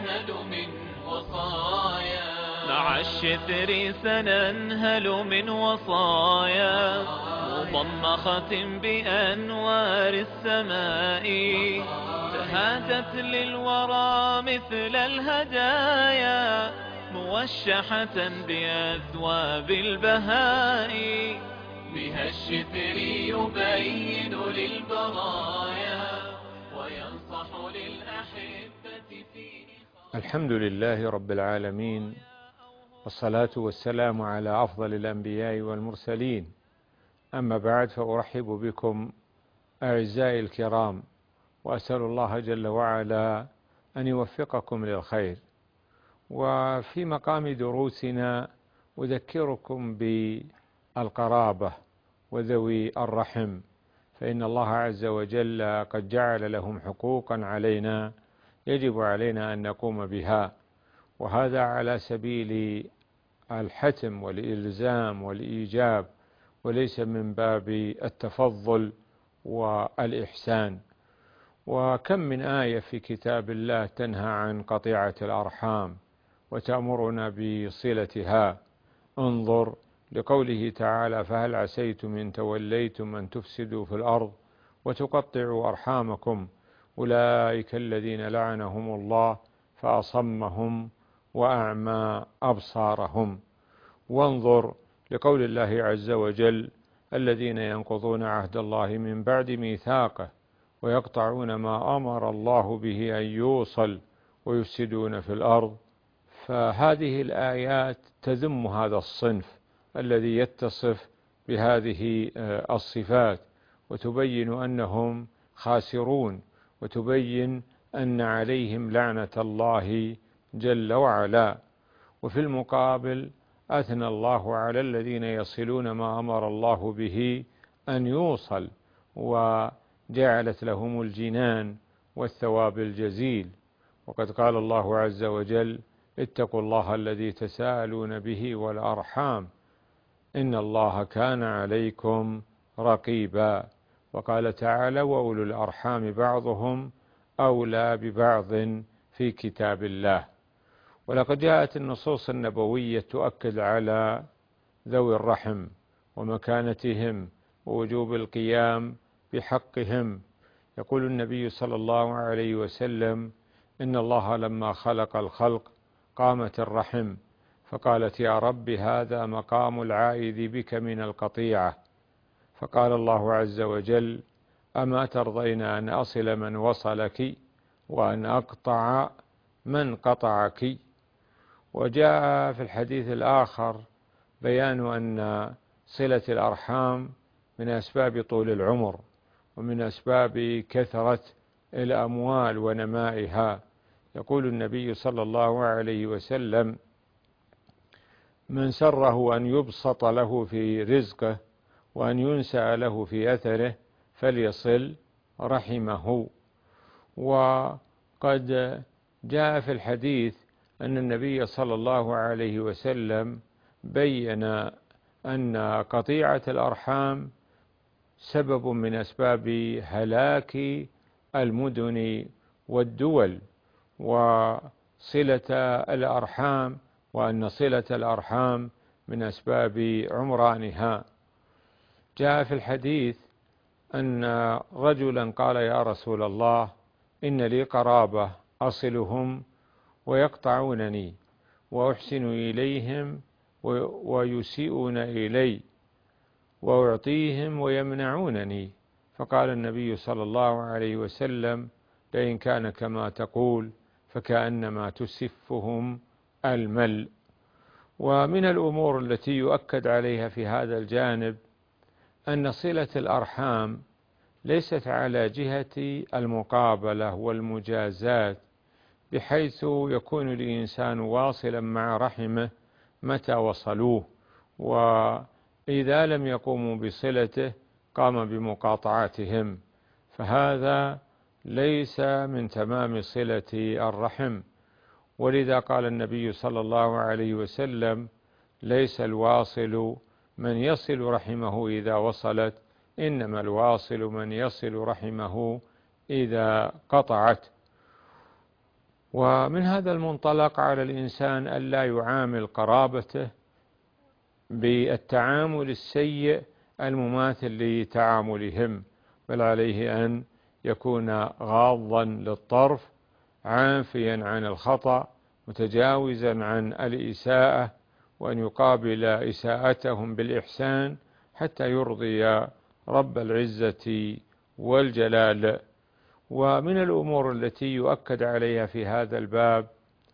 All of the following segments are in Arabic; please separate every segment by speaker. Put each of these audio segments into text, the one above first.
Speaker 1: سننهل من وصايا مع الشثر سننهل من وصايا مضمخة بأنوار السماء تهادت للورى مثل الهدايا موشحة بأثواب البهاء بها الشثر يبين للبرايا وينصح للأحبة فيه.
Speaker 2: الحمد لله رب العالمين، والصلاة والسلام على أفضل الأنبياء والمرسلين. أما بعد، فأرحب بكم أعزائي الكرام، وأسأل الله جل وعلا أن يوفقكم للخير. وفي مقام دروسنا أذكركم بالقرابة وذوي الرحم، فإن الله عز وجل قد جعل لهم حقوقا علينا يجب علينا أن نقوم بها، وهذا على سبيل الحتم والإلزام والإيجاب، وليس من باب التفضل والإحسان. وكم من آية في كتاب الله تنهى عن قطيعة الأرحام وتأمرنا بصلتها. انظر لقوله تعالى: فهل عسيتم إن توليتم أن تفسدوا في الأرض وتقطعوا أرحامكم أولئك الذين لعنهم الله فأصمهم وأعمى أبصارهم. وانظر لقول الله عز وجل: الذين ينقضون عهد الله من بعد ميثاقه ويقطعون ما أمر الله به أن يوصل ويفسدون في الأرض. فهذه الآيات تذم هذا الصنف الذي يتصف بهذه الصفات، وتبين أنهم خاسرون، وتبين أن عليهم لعنة الله جل وعلا. وفي المقابل أثنى الله على الذين يصلون ما أمر الله به أن يوصل، وجعلت لهم الجنان والثواب الجزيل. وقد قال الله عز وجل: اتقوا الله الذي تساءلون به والأرحام إن الله كان عليكم رقيبا. وقال تعالى: وأولو الأرحام بعضهم أولى ببعض في كتاب الله. ولقد جاءت النصوص النبوية تؤكد على ذوي الرحم ومكانتهم ووجوب القيام بحقهم. يقول النبي صلى الله عليه وسلم: إن الله لما خلق الخلق قامت الرحم فقالت: يا رب، هذا مقام العائذ بك من القطيعة. فقال الله عز وجل: أما ترضين أن أصل من وصلك وأن أقطع من قطعك. وجاء في الحديث الآخر بيان أن صلة الأرحام من أسباب طول العمر، ومن أسباب كثرة الأموال ونمائها. يقول النبي صلى الله عليه وسلم: من سره أن يبسط له في رزقه وأن ينسأ له في أثره فليصل رحمه. وقد جاء في الحديث أن النبي صلى الله عليه وسلم بين أن قطيعة الأرحام سبب من أسباب هلاك المدن والدول، وصلة الأرحام وأن صلة الأرحام من أسباب عمرانها. جاء في الحديث أن رجلا قال: يا رسول الله، إن لي قرابة أصلهم ويقطعونني وأحسن إليهم ويسيئون إلي وأعطيهم ويمنعونني. فقال النبي صلى الله عليه وسلم: لئن كان كما تقول فكأنما تسفهم المل. ومن الأمور التي يؤكد عليها في هذا الجانب أن صلة الأرحام ليست على جهة المقابلة والمجازات، بحيث يكون الإنسان واصلا مع رحمه متى وصلوه، وإذا لم يقوموا بصلته قام بمقاطعتهم، فهذا ليس من تمام صلة الرحم. ولذا قال النبي صلى الله عليه وسلم: ليس الواصل من يصل رحمه إذا وصلت، إنما الواصل من يصل رحمه إذا قطعت. ومن هذا المنطلق على الإنسان ألا يعامل قرابته بالتعامل السيء المماثل لتعاملهم، بل عليه أن يكون غاضا للطرف، عافيا عن الخطأ، متجاوزا عن الإساءة، وأن يقابل إساءتهم بالإحسان حتى يرضي رب العزة والجلال. ومن الأمور التي يؤكد عليها في هذا الباب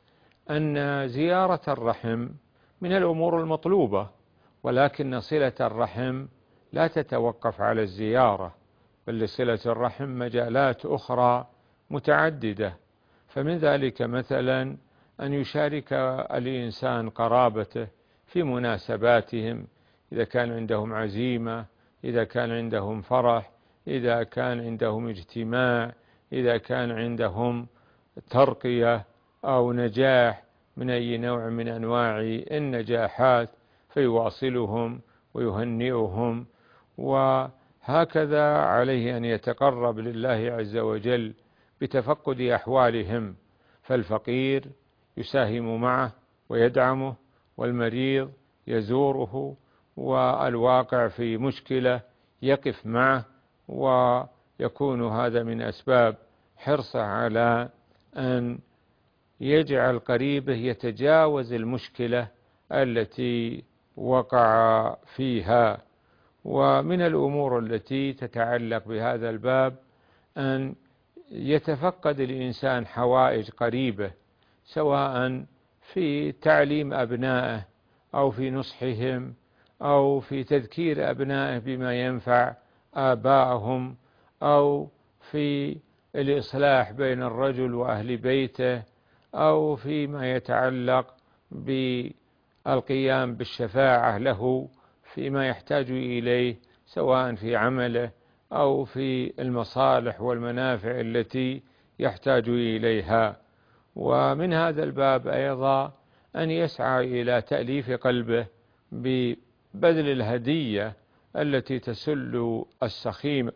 Speaker 2: أن زيارة الرحم من الأمور المطلوبة، ولكن صلة الرحم لا تتوقف على الزيارة، بل لصلة الرحم مجالات أخرى متعددة. فمن ذلك مثلا أن يشارك الإنسان قرابته في مناسباتهم، إذا كان عندهم عزيمة، إذا كان عندهم فرح، إذا كان عندهم اجتماع، إذا كان عندهم ترقية أو نجاح من أي نوع من أنواع النجاحات، فيواصلهم ويهنئهم. وهكذا عليه أن يتقرب لله عز وجل بتفقد أحوالهم، فالفقير يساهم معه ويدعمه، والمريض يزوره، والواقع في مشكلة يقف معه، ويكون هذا من أسباب حرصه على أن يجعل قريبه يتجاوز المشكلة التي وقع فيها. ومن الأمور التي تتعلق بهذا الباب أن يتفقد الإنسان حوائج قريبه، سواء في تعليم أبنائه أو في نصحهم أو في تذكير أبنائه بما ينفع آبائهم، أو في الإصلاح بين الرجل وأهل بيته، أو فيما يتعلق بالقيام بالشفاعة له فيما يحتاج إليه، سواء في عمله أو في المصالح والمنافع التي يحتاج إليها. ومن هذا الباب أيضا أن يسعى إلى تأليف قلبه ببذل الهدية التي تسل السخيم.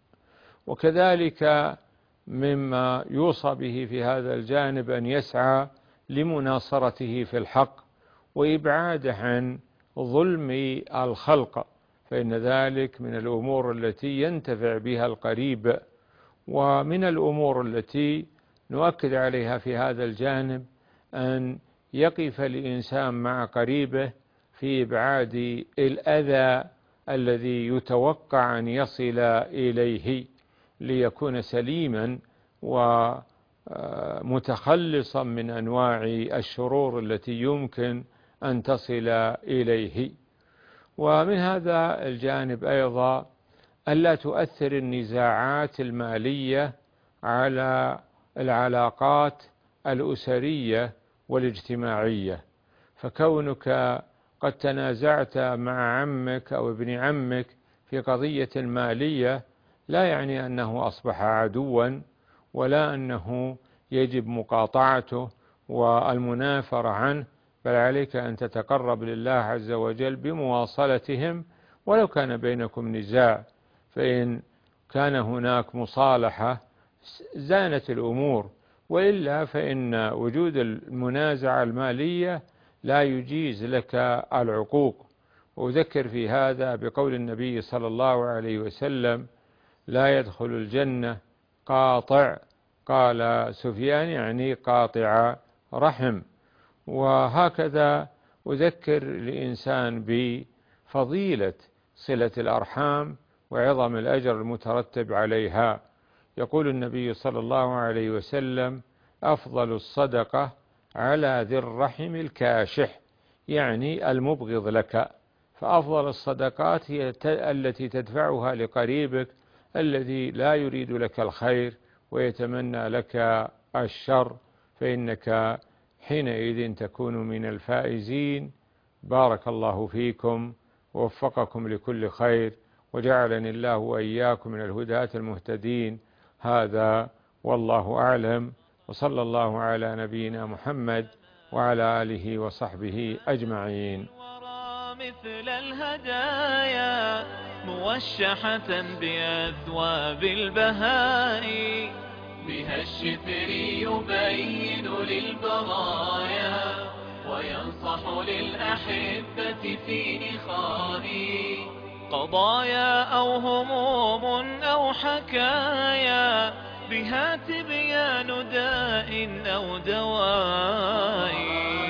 Speaker 2: وكذلك مما يوصى به في هذا الجانب أن يسعى لمناصرته في الحق وإبعاده عن ظلم الخلق، فإن ذلك من الأمور التي ينتفع بها القريب. ومن الأمور التي نؤكد عليها في هذا الجانب أن يقف الإنسان مع قريبه في إبعاد الأذى الذي يتوقع أن يصل إليه، ليكون سليما ومتخلصا من أنواع الشرور التي يمكن أن تصل إليه. ومن هذا الجانب أيضا ألا تؤثر النزاعات المالية على العلاقات الأسرية والاجتماعية، فكونك قد تنازعت مع عمك أو ابن عمك في قضية مالية لا يعني أنه أصبح عدوا، ولا أنه يجب مقاطعته والمنافرة عنه، بل عليك أن تتقرب لله عز وجل بمواصلتهم ولو كان بينكم نزاع، فإن كان هناك مصالحة زانت الأمور، وإلا فإن وجود المنازعة المالية لا يجيز لك العقوق. وأذكر في هذا بقول النبي صلى الله عليه وسلم: لا يدخل الجنة قاطع. قال سفيان يعني قاطع رحم. وهكذا أذكر الإنسان بفضيلة صلة الأرحام وعظم الأجر المترتب عليها. يقول النبي صلى الله عليه وسلم: أفضل الصدقة على ذي الرحم الكاشح، يعني المبغض لك. فأفضل الصدقات هي التي تدفعها لقريبك الذي لا يريد لك الخير ويتمنى لك الشر، فإنك حينئذ تكون من الفائزين. بارك الله فيكم ووفقكم لكل خير، وجعلني الله وإياكم من الهداة المهتدين. هذا والله أعلم، وصلى الله على نبينا محمد وعلى آله وصحبه أجمعين.
Speaker 1: مثل الهدايا موشحة بأثواب البهاء، بها الشفر يبين للبرايا وينصح للأحبة في إخائي. قضايا أو هموم أو حكايا بها تبيان داء أو دواء.